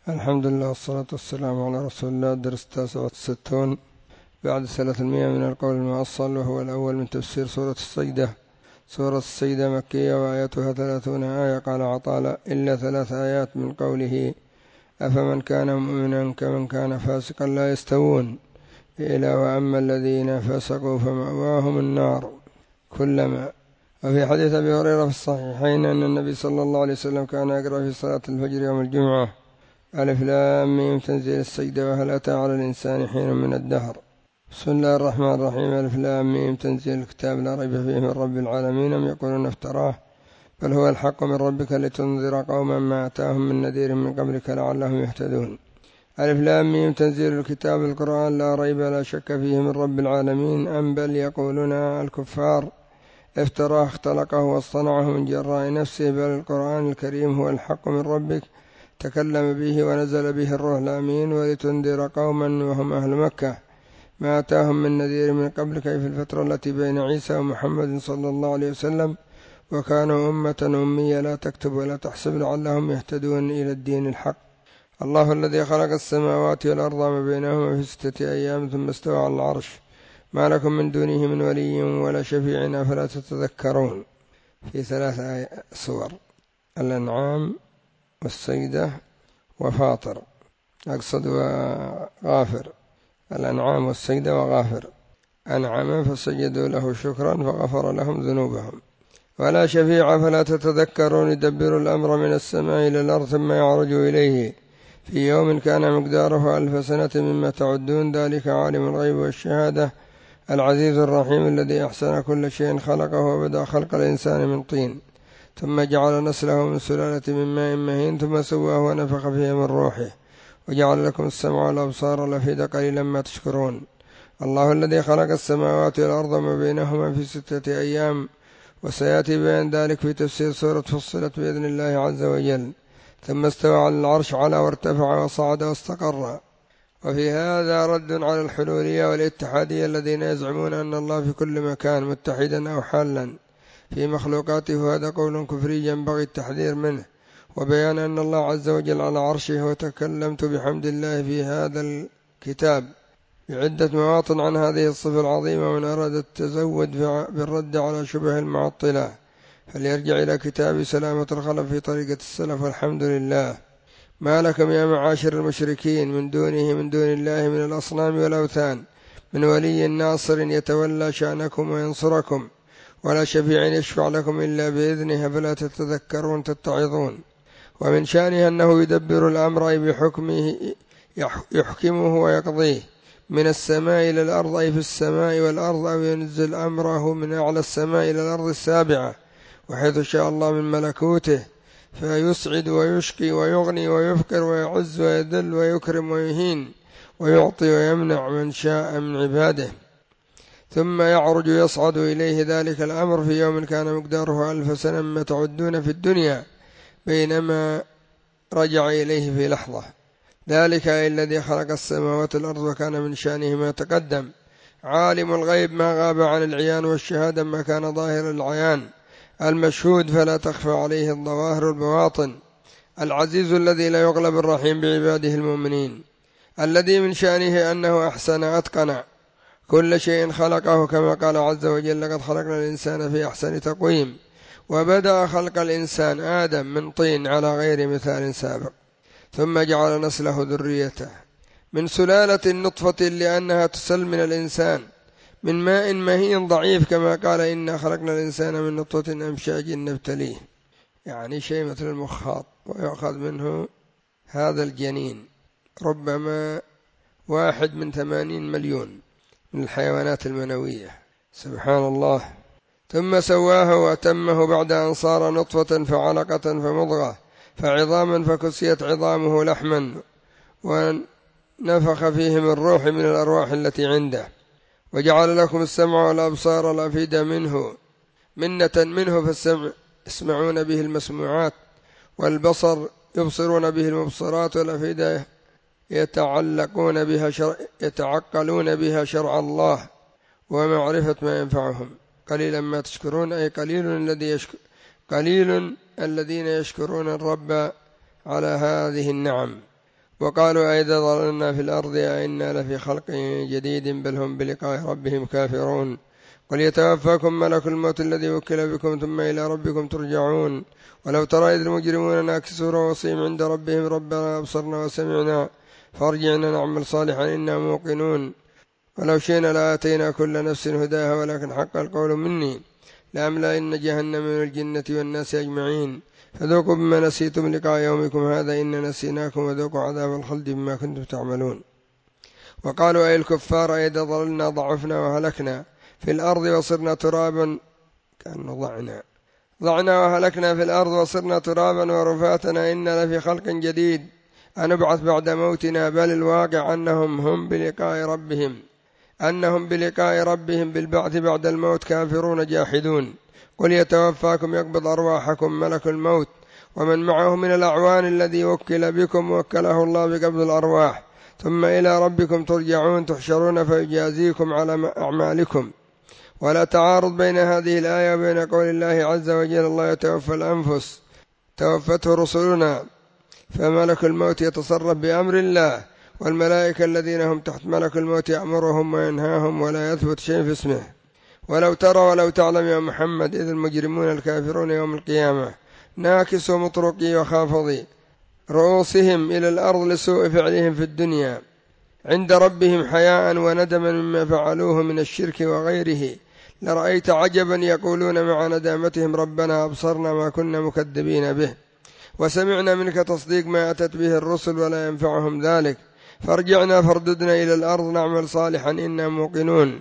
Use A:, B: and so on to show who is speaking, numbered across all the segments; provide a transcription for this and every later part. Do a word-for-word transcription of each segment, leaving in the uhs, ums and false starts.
A: الحمد لله والصلاة والسلام على رسول الله. درس التاسع والستون بعد ثلاثمائة من القول المؤصل، وهو الأول من تفسير سورة السجدة. سورة السجدة مكية وآياتها ثلاثون آية. قال عطال إلا ثلاث آيات من قوله أفمن كان مؤمنا كمن كان فاسقا لا يستوون إلى وأما الذين فسقوا فمأواهم النار كلما. وفي حديث أبي هريرة في الصحيحين أن النبي صلى الله عليه وسلم كان يقرأ في صلاة الفجر يوم الجمعة ألف لام ميم تنزيل السجدة وهل أتى على الإنسان حين من الدهر. بسم الله الرحمن الرحيم. ألف لام ميم تنزيل الكتاب لا ريب فيه من رب العالمين، أم يقولون افتراه بل هو الحق من ربك لتنذر قوما ما أتاهم من نذير من قبلك لعلهم يهتدون. ألف لام ميم تنزيل الكتاب القرآن لا ريب لا شك فيه من رب العالمين، أم بل يقولون الكفار افتراه اختلقه واصطنعه من جراء نفسه، بل القرآن الكريم هو الحق من ربك تكلم به ونزل به الروح الأمين ولتنذر قوما وهم أهل مكة ما أتاهم من نذير من قبلك في الفترة التي بين عيسى ومحمد صلى الله عليه وسلم، وكانوا أمة أمية لا تكتب ولا تحسب لعلهم يهتدون إلى الدين الحق. الله الذي خلق السماوات والأرض ما بينهما في ستة أيام ثم استوى على العرش ما لكم من دونه من ولي ولا شفيع أفلا تتذكرون. في ثلاث سور: الأنعام والسجدة وفاطر، أقصد وغافر. الأنعام والسجدة وغافر. أنعم فسجدوا له شكرا فغفر لهم ذنوبهم. ولا شفيع فلا تتذكرون يدبر الأمر من السماء إلى الأرض ثم يعرج إليه في يوم كان مقداره ألف سنة مما تعدون، ذلك عالم الغيب والشهادة العزيز الرحيم الذي أحسن كل شيء خلقه وبدأ خلق الإنسان من طين ثم جعل نسله من سلالة من ماء مهين ثم سواه ونفخ فيه من روحه وجعل لكم السمع والأبصار والأفئدة قليلا ما تشكرون. الله الذي خلق السماوات والأرض ما بينهما في ستة أيام، وسيأتي بيان ذلك في تفسير سورة فصلت بإذن الله عز وجل. ثم استوى على العرش على وارتفع وصعد واستقر. وفي هذا رد على الحلولية والاتحادية الذين يزعمون أن الله في كل مكان متحدا أو حالا في مخلوقاته، وهذا قول كفري ينبغي التحذير منه، وبيان أن الله عز وجل على عرشه. وتكلمت بحمد الله في هذا الكتاب بعدة مواطن عن هذه الصفة العظيمة، ومن أراد التزود بالرد على شبه المعطلة فليرجع إلى كتاب سلامة الخلف في طريقة السلف. والحمد لله. ما لكم يا معاشر المشركين من دونه من دون الله من الأصنام والأوثان من ولي ناصر يتولى شأنكم وينصركم، ولا شفيع يشفع لكم إلا بإذنه فلا تتذكرون تتعظون. ومن شأنه أنه يدبر الأمر أي بحكمه يحكمه ويقضيه من السماء إلى الأرض أي في السماء والأرض، أو ينزل أمره من أعلى السماء إلى الأرض السابعة وحيث شاء الله من ملكوته، فيسعد ويشقي ويغني ويفقر ويعز ويذل ويكرم ويهين ويعطي ويمنع من شاء من عباده، ثم يعرج يصعد إليه ذلك الأمر في يوم كان مقداره ألف سنة مما تعدون في الدنيا، بينما رجع إليه في لحظة. ذلك أي الذي خلق السماوات والأرض وكان من شأنه ما تقدم، عالم الغيب ما غاب عن العيان والشهادة ما كان ظاهر العيان، المشهود فلا تخفى عليه الظواهر والبواطن، العزيز الذي لا يغلب الرحيم بعباده المؤمنين، الذي من شأنه أنه أحسن أتقن كل شيء خلقه، كما قال عز وجل لقد خلقنا الإنسان في أحسن تقويم. وبدأ خلق الإنسان آدم من طين على غير مثال سابق، ثم جعل نسله ذريته من سلالة النطفة لأنها تسل من الإنسان من ماء مهين ضعيف، كما قال إنا خلقنا الإنسان من نطفة أمشاج نبتليه، يعني شيء مثل المخاط ويأخذ منه هذا الجنين ربما واحد من ثمانين مليون من الحيوانات المنوية، سبحان الله. ثم سواه وأتمه بعد أن صار نطفة فعلقة فمضغة فعظاما فكسيت عظامه لحما، ونفخ فيه من روح من الأرواح التي عنده، وجعل لكم السمع والأبصار والأفئدة منه منة منه، فالسمع يسمعون به المسموعات، والبصر يبصرون به المبصرات، والأفئدة يتعلقون بها شرع يتعقلون بها شرع الله ومعرفة ما ينفعهم. قليلا ما تشكرون أي قليل الذي يشكر قليل الذين يشكرون الرب على هذه النعم. وقالوا أئذا ضللنا في الأرض أئنا لفي خلق جديد بل هم بلقاء ربهم كافرون قل يتوفاكم ملك الموت الذي وكل بكم ثم إلى ربكم ترجعون ولو ترى إذ المجرمون ناكسوا رؤوسهم عند ربهم ربنا أبصرنا وسمعنا فارجعنا نعمل صالحا إنا موقنون ولو شئنا لآتينا كل نفس هداها ولكن حق القول مني لأملأن جهنم من الجنة والناس أجمعين فذوقوا بما نسيتم لقاء يومكم هذا إنا نسيناكم وذوقوا عذاب الخلد بما كنتم تعملون. وقالوا أي الكفار أئذا ضللنا ضعفنا وهلكنا في الأرض وصرنا ترابا كأنه ضعنا ضعنا وهلكنا في الأرض وصرنا ترابا ورفاتنا إنا لفي خلق جديد أنبعث بعد موتنا بل الواقع أنهم هم بلقاء ربهم أنهم بلقاء ربهم بالبعث بعد الموت كافرون جاحدون. قل يتوفاكم يقبض أرواحكم ملك الموت ومن معه من الأعوان الذي وكل بكم وكله الله بقبض الأرواح ثم إلى ربكم ترجعون تحشرون فيجازيكم على أعمالكم. ولا تعارض بين هذه الآية وبين قول الله عز وجل الله يتوفى الأنفس توفته رسلنا فملك الموت يتصرف بأمر الله والملائكة الذين هم تحت ملك الموت يأمرهم وينهاهم ولا يثبت شيء في اسمه. ولو ترى ولو تعلم يا محمد إذ المجرمون الكافرون يوم القيامة ناكسوا مطرقي وخافضي رؤوسهم إلى الأرض لسوء فعلهم في الدنيا عند ربهم حياء وندما مما فعلوه من الشرك وغيره لرأيت عجبا يقولون مع ندامتهم ربنا أبصرنا ما كنا مكذبين به وسمعنا منك تصديق ما أتت به الرسل ولا ينفعهم ذلك فارجعنا فارددنا إلى الأرض نعمل صالحا إنا موقنون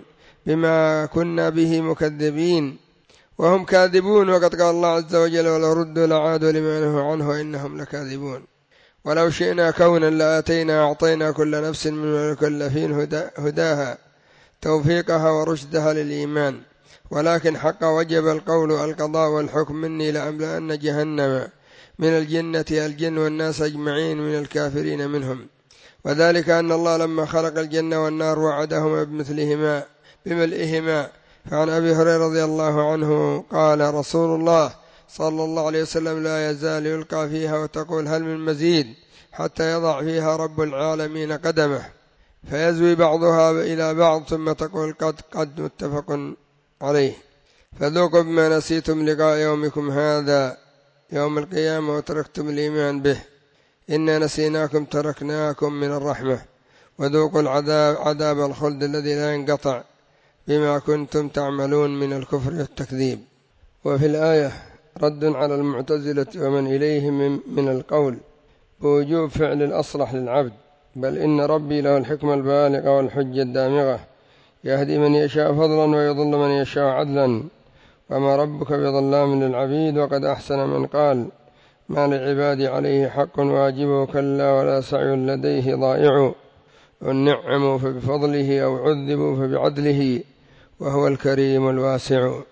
A: بما كنا به مكذبين وهم كاذبون. وقد قال الله عز وجل ولو ردوا لعادوا لما نهوا عنه إنهم لكاذبون. ولو شئنا كونا لآتينا أعطينا كل نفس من المكلفين هداها توفيقها ورشدها للإيمان ولكن حق وجب القول القضاء والحكم مني لأملأن جهنم من الجنة الجن والناس أجمعين من الكافرين منهم. وذلك أن الله لما خلق الجنة والنار وعدهما بمثلهما بملئهما. فعن أبي هريرة رضي الله عنه قال رسول الله صلى الله عليه وسلم لا يزال يلقى فيها وتقول هل من مزيد حتى يضع فيها رب العالمين قدمه فيزوي بعضها إلى بعض ثم تقول قد قد متفق عليه. فذوقوا بما نسيتم لقاء يومكم هذا يوم القيامة وتركتم الإيمان به إنا نسيناكم تركناكم من الرحمة وذوقوا العذاب عذاب الخلد الذي لا ينقطع بما كنتم تعملون من الكفر والتكذيب. وفي الآية رد على المعتزلة ومن إليهم من القول بوجوب فعل الأصلح للعبد بل إن ربي له الحكمة البالغة والحجة الدامغة يهدي من يشاء فضلا ويضل من يشاء عدلا وما ربك بظلام للعبيد. وقد أحسن من قال ما لعبادي عليه حق واجب كلا ولا سعي لديه ضائع والنعم فبفضله أو عذبوا فبعدله وهو الكريم الواسع.